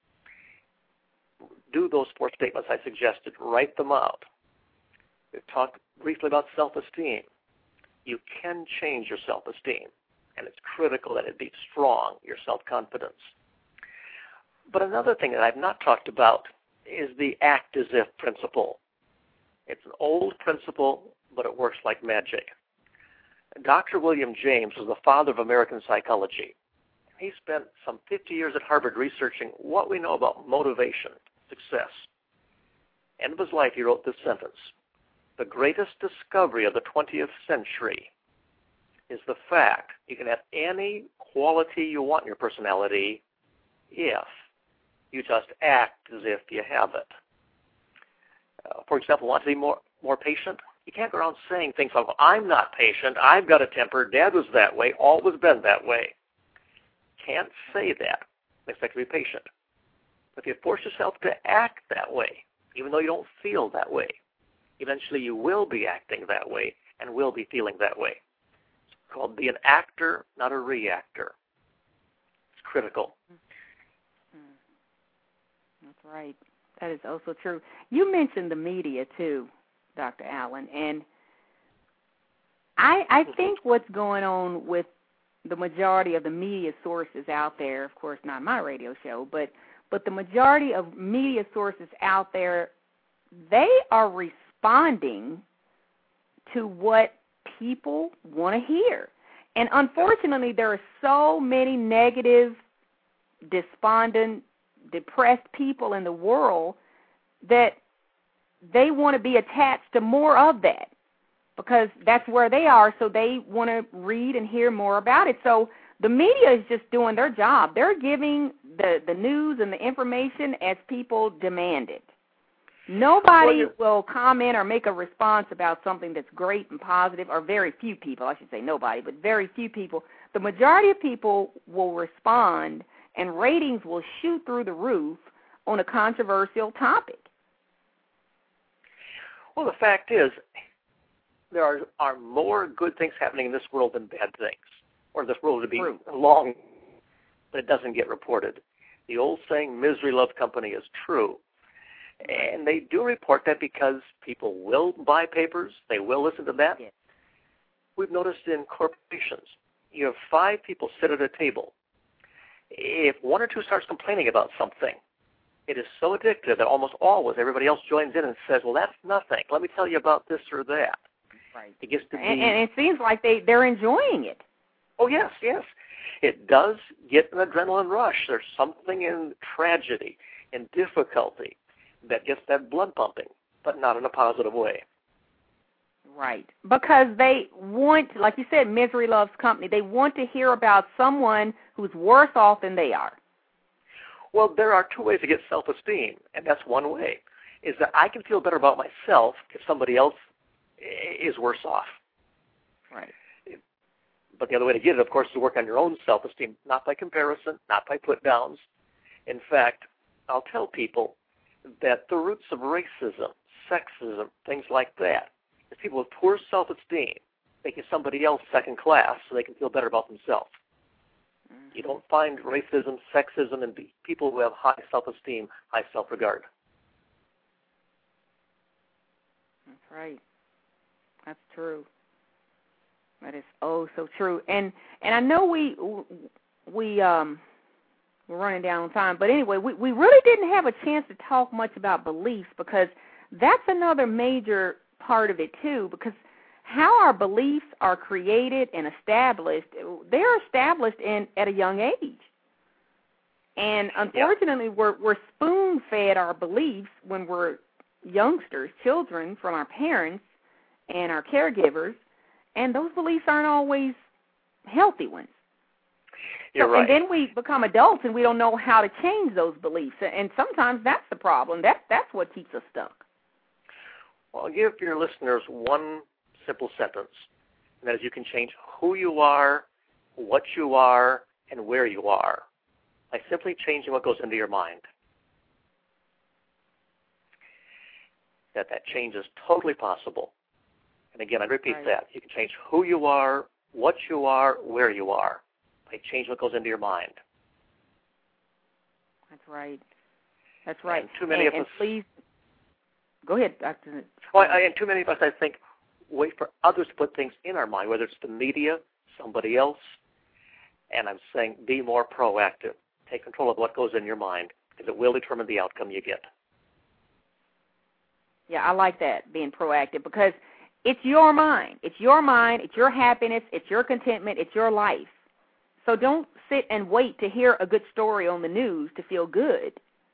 Do those 4 statements I suggested. Write them out. We've talked briefly about self-esteem. You can change your self-esteem, and it's critical that it be strong, your self-confidence. But another thing that I've not talked about is the act as if principle. It's an old principle, but it works like magic. Dr. William James was the father of American psychology. He spent some 50 years at Harvard researching what we know about motivation, success. End of his life, he wrote this sentence: the greatest discovery of the 20th century is the fact you can have any quality you want in your personality if you just act as if you have it. For example, want to be more patient? You can't go around saying things like, I'm not patient, I've got a temper, Dad was that way, always been that way. Can't say that and expect to be patient. But if you force yourself to act that way, even though you don't feel that way, eventually you will be acting that way and will be feeling that way. It's called be an actor, not a reactor. It's critical. That's right. That is also true. You mentioned the media, too, Dr. Allen, and I think what's going on with the majority of the media sources out there, of course not my radio show, but the majority of media sources out there, they are responding to what people want to hear. And unfortunately, there are so many negative, despondent, depressed people in the world that they want to be attached to more of that because that's where they are, so they want to read and hear more about it. So the media is just doing their job. They're giving the news and the information as people demand it. Nobody will comment or make a response about something that's great and positive, or very few people, I should say nobody, but very few people. The majority of people will respond, and ratings will shoot through the roof on a controversial topic. Well, the fact is, there are more good things happening in this world than bad things, or this world would be long, but it doesn't get reported. The old saying, misery loves company, is true. And they do report that because people will buy papers. They will listen to that. Yes. We've noticed in corporations, you have 5 people sit at a table. If 1 or 2 starts complaining about something, it is so addictive that almost always everybody else joins in and says, well, that's nothing. Let me tell you about this or that. Right. It gets to be, and it seems like they're enjoying it. Oh, yes, yes. It does get an adrenaline rush. There's something in tragedy, in difficulty, that gets that blood pumping, but not in a positive way. Right. Because they want, like you said, misery loves company. They want to hear about someone who's worse off than they are. Well, there are 2 ways to get self-esteem, and that's one way, is that I can feel better about myself if somebody else is worse off. Right. But the other way to get it, of course, is to work on your own self-esteem, not by comparison, not by put-downs. In fact, I'll tell people that the roots of racism, sexism, things like that, is people with poor self-esteem making somebody else second class so they can feel better about themselves. Mm-hmm. You don't find racism, sexism in people who have high self-esteem, high self-regard. That's right. That's true. That is oh so true. And I know we're running down on time, but anyway, we really didn't have a chance to talk much about beliefs, because that's another major part of it too, because how our beliefs are created and established, they're established at a young age. And unfortunately, we're spoon-fed our beliefs when we're youngsters, children, from our parents and our caregivers, and those beliefs aren't always healthy ones. You're right. And then we become adults and we don't know how to change those beliefs, and sometimes that's the problem. That's what keeps us stuck. Well, I'll give your listeners one simple sentence, and that is you can change who you are, what you are, and where you are by simply changing what goes into your mind. That change is totally possible. And again, I repeat that. You can change who you are, what you are, where you are by changing what goes into your mind. That's right. That's right. And too many of us... please, go ahead, Dr. Well, and too many of us, I think, wait for others to put things in our mind, whether it's the media, somebody else. And I'm saying be more proactive. Take control of what goes in your mind, because it will determine the outcome you get. Yeah, I like that, being proactive, because it's your mind. It's your mind. It's your happiness. It's your contentment. It's your life. So don't sit and wait to hear a good story on the news to feel good.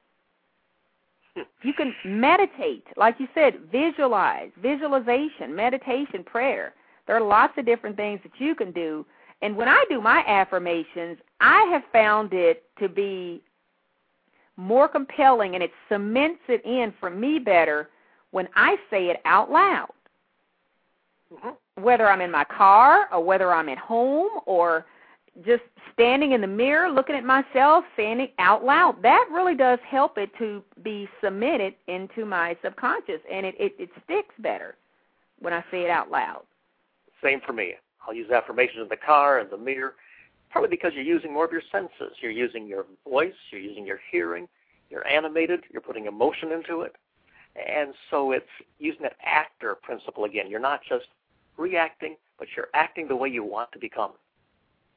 You can meditate, like you said, visualization, meditation, prayer. There are lots of different things that you can do. And when I do my affirmations, I have found it to be more compelling, and it cements it in for me better when I say it out loud. Mm-hmm. Whether I'm in my car or whether I'm at home or just standing in the mirror, looking at myself, saying it out loud, that really does help it to be cemented into my subconscious, and it sticks better when I say it out loud. Same for me. I'll use affirmations in the car and the mirror, partly because you're using more of your senses. You're using your voice, you're using your hearing, you're animated, you're putting emotion into it. And so it's using that actor principle again. You're not just reacting, but you're acting the way you want to become.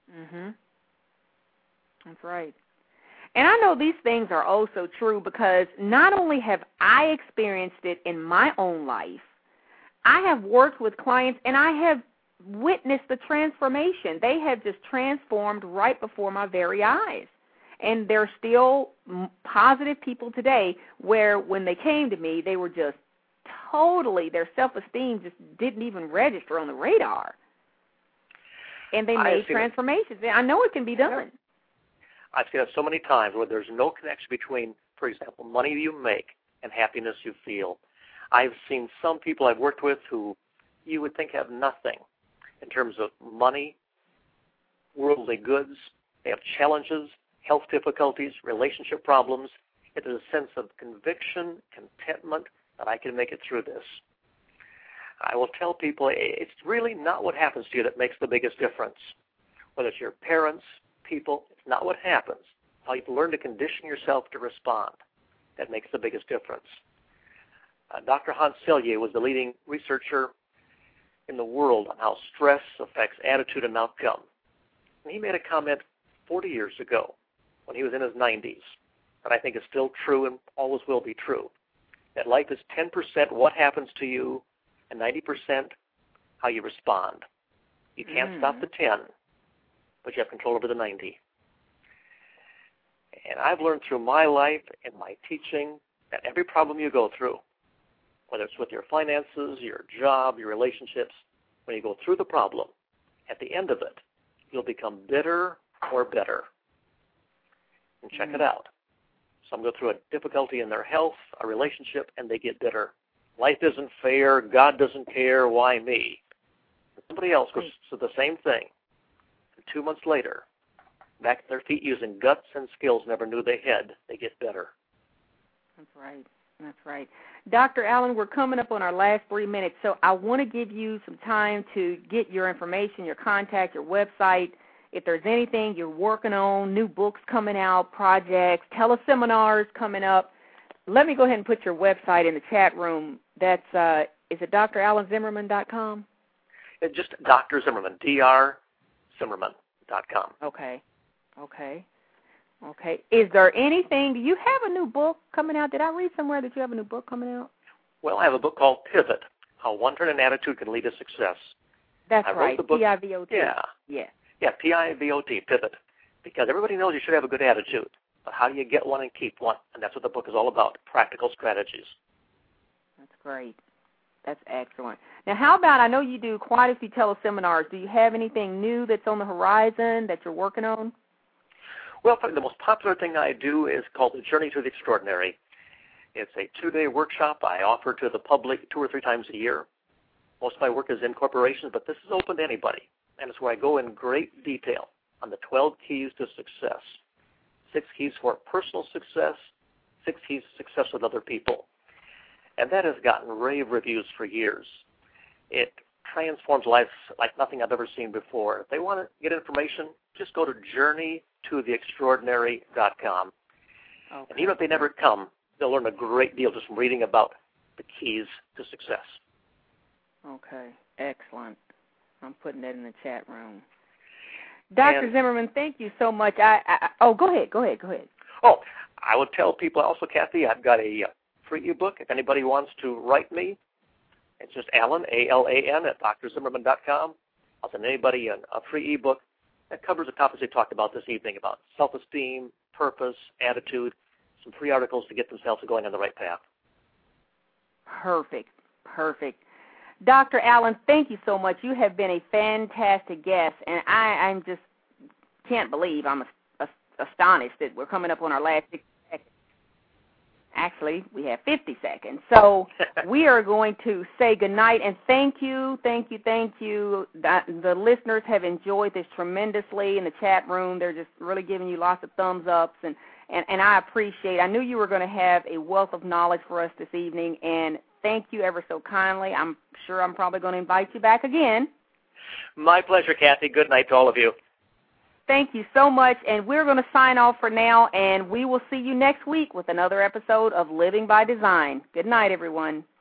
Mhm. That's right. And I know these things are also true because not only have I experienced it in my own life, I have worked with clients and I have witnessed the transformation. They have just transformed right before my very eyes. And they're still positive people today where when they came to me, they were just totally, their self-esteem just didn't even register on the radar. And they made transformations. I know it can be done. I've seen it so many times where there's no connection between, for example, money you make and happiness you feel. I've seen some people I've worked with who you would think have nothing in terms of money, worldly goods. They have challenges, health difficulties, relationship problems. It is a sense of conviction, contentment that I can make it through this. I will tell people it's really not what happens to you that makes the biggest difference. Whether it's your parents, people, it's not what happens. It's how you learn to condition yourself to respond that makes the biggest difference. Dr. Hans Selye was the leading researcher in the world on how stress affects attitude and outcome. And he made a comment 40 years ago when he was in his 90s that I think is still true and always will be true, that life is 10% what happens to you and 90% how you respond. You can't stop the 10, but you have control over the 90. And I've learned through my life and my teaching that every problem you go through, whether it's with your finances, your job, your relationships, when you go through the problem, at the end of it, you'll become bitter or better. And check it out. Some go through a difficulty in their health, a relationship, and they get bitter. Life isn't fair. God doesn't care. Why me? And somebody else goes through the same thing. And 2 months later, back at their feet using guts and skills never knew they had, they get better. That's right. That's right. Dr. Allen, we're coming up on our last 3 minutes, so I want to give you some time to get your information, your contact, your website. If there's anything you're working on, new books coming out, projects, teleseminars coming up, let me go ahead and put your website in the chat room. That's, is it drallanzimmerman.com? It's just Dr. Zimmerman, drzimmerman.com. Okay. Is there anything, do you have a new book coming out? Did I read somewhere that you have a new book coming out? Well, I have a book called Pivot, How One Turn in Attitude Can Lead to Success. That's I wrote right, the book, P-I-V-O-T. Yeah, P-I-V-O-T, Pivot. Because everybody knows you should have a good attitude. But how do you get one and keep one? And that's what the book is all about, practical strategies. That's great. That's excellent. Now, how about, I know you do quite a few teleseminars. Do you have anything new that's on the horizon that you're working on? Well, the most popular thing I do is called The Journey to the Extraordinary. It's a 2-day workshop I offer to the public 2 or 3 times a year. Most of my work is in corporations, but this is open to anybody. And it's where I go in great detail on the 12 keys to success. 6 keys for personal success, 6 keys to success with other people. And that has gotten rave reviews for years. It transforms lives like nothing I've ever seen before. If they want to get information, just go to journeytotheextraordinary.com. Okay. And even if they never come, they'll learn a great deal just from reading about the keys to success. Okay, excellent. I'm putting that in the chat room. Dr. Zimmerman, thank you so much. Go ahead. Oh, I would tell people also, Kathy, I've got a free ebook. If anybody wants to write me, it's just Alan, A-L-A-N, at drzimmerman.com. I'll send anybody a free ebook that covers the topics we talked about this evening, about self-esteem, purpose, attitude, some free articles to get themselves going on the right path. Perfect. Dr. Allen, thank you so much. You have been a fantastic guest, and I'm just can't believe, I'm astonished that we're coming up on our last 60 seconds. Actually, we have 50 seconds. So we are going to say goodnight, and thank you. The listeners have enjoyed this tremendously in the chat room. They're just really giving you lots of thumbs ups, and I appreciate. I knew you were going to have a wealth of knowledge for us this evening, and thank you ever so kindly. I'm sure I'm probably going to invite you back again. My pleasure, Kathy. Good night to all of you. Thank you so much, and we're going to sign off for now, and we will see you next week with another episode of Living by Design. Good night, everyone.